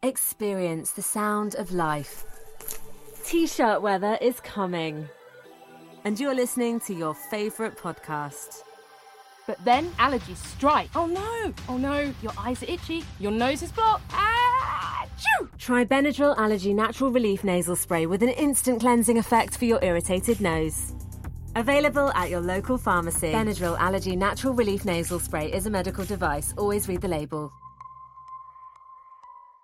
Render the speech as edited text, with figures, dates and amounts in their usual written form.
Experience the sound of life. T-shirt weather is coming. And you're listening to your favourite podcast. But then allergies strike. Oh no, your eyes are itchy, your nose is blocked. Achoo! Try Benadryl Allergy Natural Relief Nasal Spray with an instant cleansing effect for your irritated nose. Available at your local pharmacy. Benadryl Allergy Natural Relief Nasal Spray is a medical device. Always read the label.